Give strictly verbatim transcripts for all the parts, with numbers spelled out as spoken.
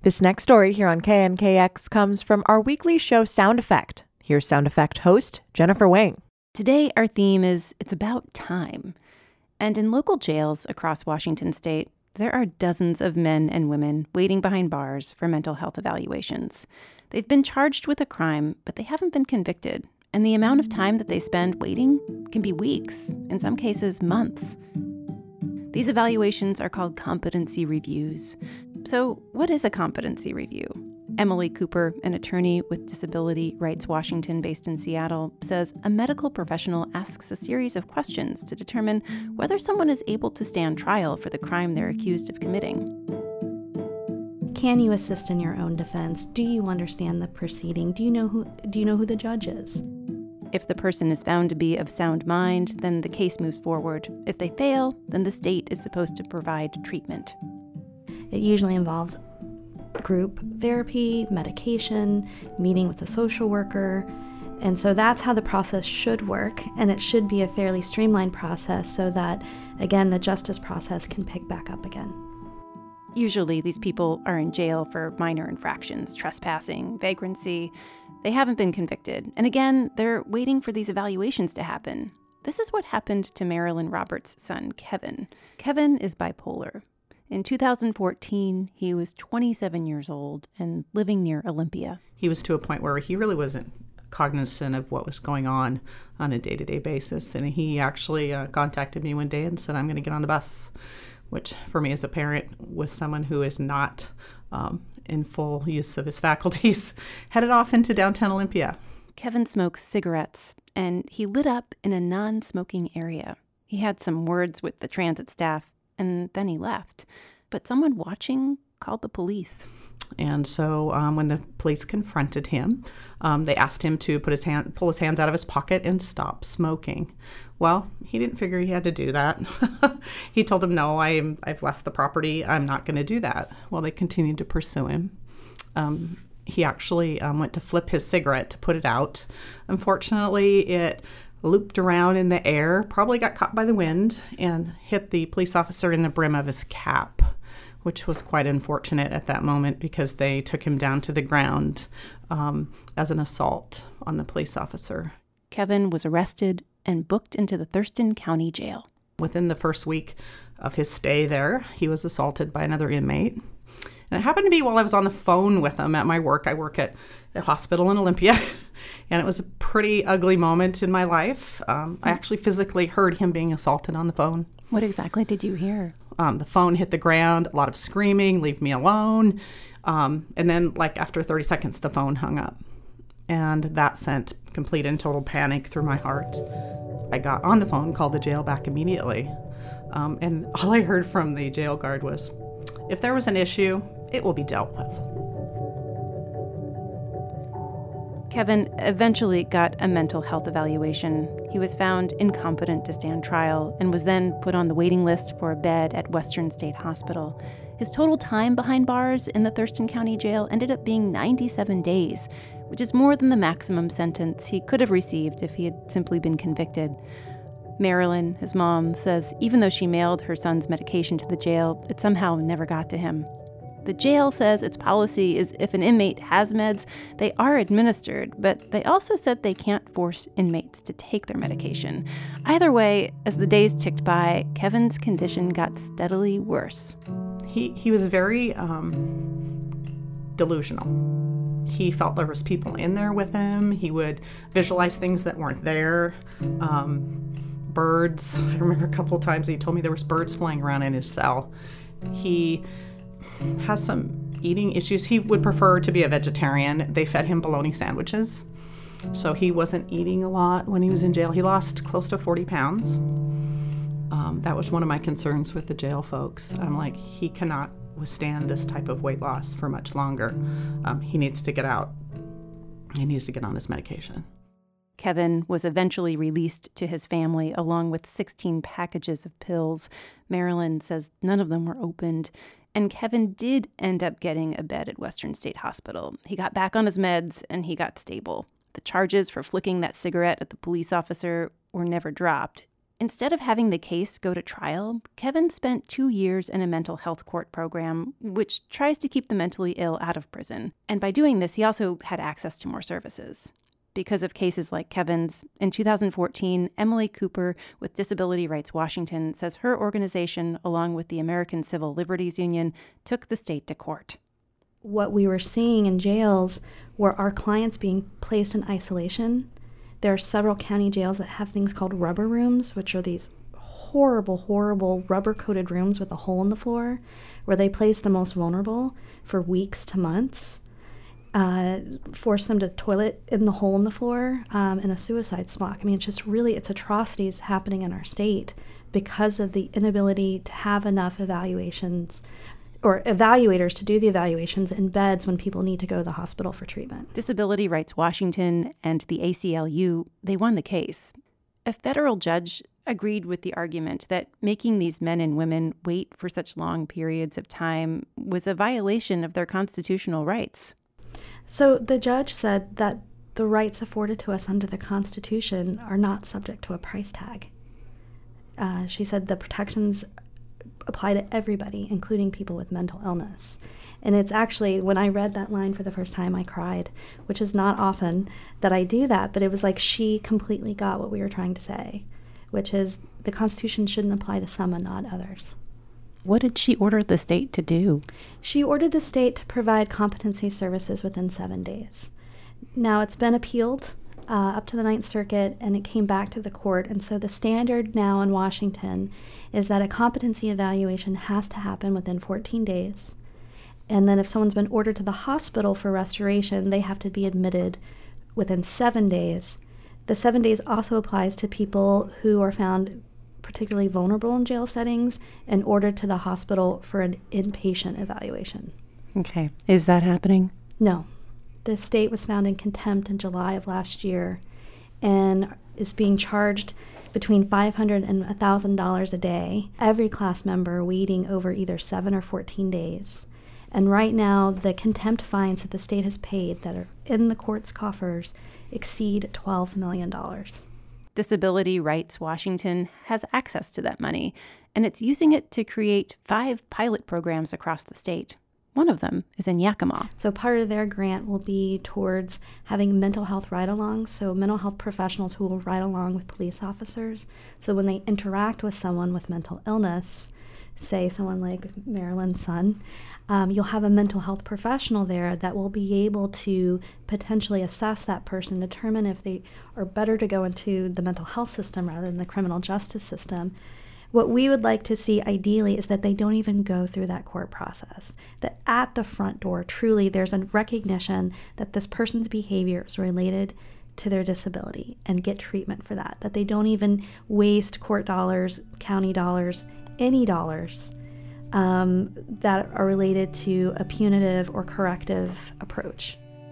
This next story here on K N K X comes from our weekly show Sound Effect. Here's Sound Effect host Jennifer Wang. Today, our theme is It's About Time. And in local jails across Washington state, there are dozens of men and women waiting behind bars for mental health evaluations. They've been charged with a crime, but they haven't been convicted. And the amount of time that they spend waiting can be weeks, in some cases months. These evaluations are called competency reviews. So what is a competency review? Emily Cooper, an attorney with Disability Rights Washington based in Seattle, says a medical professional asks a series of questions to determine whether someone is able to stand trial for the crime they're accused of committing. Can you assist in your own defense? Do you understand the proceeding? Do you know who do you know who the judge is? If the person is found to be of sound mind, then the case moves forward. If they fail, then the state is supposed to provide treatment. It usually involves group therapy, medication, meeting with a social worker. And so that's how the process should work. And it should be a fairly streamlined process so that, again, the justice process can pick back up again. Usually these people are in jail for minor infractions, trespassing, vagrancy. They haven't been convicted. And again, they're waiting for these evaluations to happen. This is what happened to Marilyn Roberts' son, Kevin. Kevin is bipolar. In two thousand fourteen, he was twenty-seven years old and living near Olympia. He was to a point where he really wasn't cognizant of what was going on on a day-to-day basis. And he actually uh, contacted me one day and said, I'm going to get on the bus, which for me as a parent was someone who is not um, in full use of his faculties, headed off into downtown Olympia. Kevin smokes cigarettes, and he lit up in a non-smoking area. He had some words with the transit staff, and then he left. But someone watching called the police. And so um, when the police confronted him, um, they asked him to put his hand, pull his hands out of his pocket and stop smoking. Well, he didn't figure he had to do that. He told them, no, I'm, I've left the property. I'm not going to do that. Well, they continued to pursue him. Um, he actually um, went to flip his cigarette to put it out. Unfortunately, it looped around in the air, probably got caught by the wind, and hit the police officer in the brim of his cap, which was quite unfortunate at that moment because they took him down to the ground um, as an assault on the police officer. Kevin was arrested and booked into the Thurston County Jail. Within the first week of his stay there, he was assaulted by another inmate. And it happened to be while I was on the phone with him at my work. I work at a hospital in Olympia, and it was a pretty ugly moment in my life. Um, I actually physically heard him being assaulted on the phone. What exactly did you hear? Um, the phone hit the ground, a lot of screaming, leave me alone. Um, and then, like, after thirty seconds, the phone hung up. And that sent complete and total panic through my heart. I got on the phone, called the jail back immediately. Um, and all I heard from the jail guard was, if there was an issue, it will be dealt with. Kevin eventually got a mental health evaluation. He was found incompetent to stand trial and was then put on the waiting list for a bed at Western State Hospital. His total time behind bars in the Thurston County Jail ended up being ninety-seven days, which is more than the maximum sentence he could have received if he had simply been convicted. Marilyn, his mom, says even though she mailed her son's medication to the jail, it somehow never got to him. The jail says its policy is if an inmate has meds, they are administered, but they also said they can't force inmates to take their medication. Either way, as the days ticked by, Kevin's condition got steadily worse. He he was very um, delusional. He felt there was people in there with him. He would visualize things that weren't there. Um, birds. I remember a couple of times he told me there was birds flying around in his cell. He has some eating issues. He would prefer to be a vegetarian. They fed him bologna sandwiches, so he wasn't eating a lot when he was in jail. He lost close to forty pounds. Um, that was one of my concerns with the jail folks. I'm like, he cannot withstand this type of weight loss for much longer. Um, he needs to get out. He needs to get on his medication. Kevin was eventually released to his family along with sixteen packages of pills. Marilyn says none of them were opened. And Kevin did end up getting a bed at Western State Hospital. He got back on his meds and he got stable. The charges for flicking that cigarette at the police officer were never dropped. Instead of having the case go to trial, Kevin spent two years in a mental health court program, which tries to keep the mentally ill out of prison. And by doing this, he also had access to more services. Because of cases like Kevin's, in two thousand fourteen, Emily Cooper with Disability Rights Washington says her organization, along with the American Civil Liberties Union, took the state to court. What we were seeing in jails were our clients being placed in isolation. There are several county jails that have things called rubber rooms, which are these horrible, horrible rubber-coated rooms with a hole in the floor where they place the most vulnerable for weeks to months, uh, force them to toilet in the hole in the floor um, in a suicide smock. I mean, it's just really, it's atrocities happening in our state because of the inability to have enough evaluations or evaluators to do the evaluations in beds when people need to go to the hospital for treatment. Disability Rights Washington and the A C L U, they won the case. A federal judge agreed with the argument that making these men and women wait for such long periods of time was a violation of their constitutional rights. So the judge said that the rights afforded to us under the Constitution are not subject to a price tag. Uh, she said the protections apply to everybody, including people with mental illness. And it's actually, when I read that line for the first time, I cried, which is not often that I do that, but it was like she completely got what we were trying to say, which is the Constitution shouldn't apply to some and not others. What did she order the state to do? She ordered the state to provide competency services within seven days. Now, it's been appealed Uh, up to the Ninth Circuit, and it came back to the court. And so the standard now in Washington is that a competency evaluation has to happen within fourteen days. And then if someone's been ordered to the hospital for restoration, they have to be admitted within seven days. The seven days also applies to people who are found particularly vulnerable in jail settings and ordered to the hospital for an inpatient evaluation. Okay. Is that happening? No. The state was found in contempt in July of last year and is being charged between five hundred dollars and one thousand dollars a day, every class member waiting over either seven or fourteen days. And right now, the contempt fines that the state has paid that are in the court's coffers exceed twelve million dollars. Disability Rights Washington has access to that money, and it's using it to create five pilot programs across the state. One of them is in Yakima. So part of their grant will be towards having mental health ride-alongs, so mental health professionals who will ride along with police officers. So when they interact with someone with mental illness, say someone like Marilyn's son, um, you'll have a mental health professional there that will be able to potentially assess that person, determine if they are better to go into the mental health system rather than the criminal justice system. What we would like to see ideally is that they don't even go through that court process, that at the front door, truly there's a recognition that this person's behavior is related to their disability and get treatment for that, that they don't even waste court dollars, county dollars, any dollars um, that are related to a punitive or corrective approach.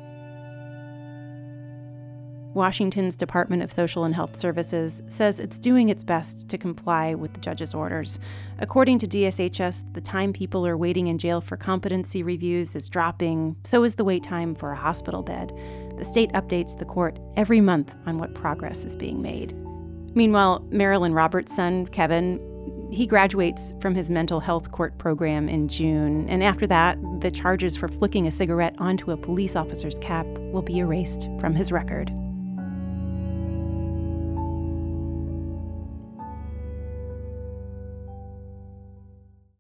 Washington's Department of Social and Health Services says it's doing its best to comply with the judge's orders. According to D S H S, the time people are waiting in jail for competency reviews is dropping, so is the wait time for a hospital bed. The state updates the court every month on what progress is being made. Meanwhile, Marilyn Roberts' son, Kevin, he graduates from his mental health court program in June, and after that, the charges for flicking a cigarette onto a police officer's cap will be erased from his record.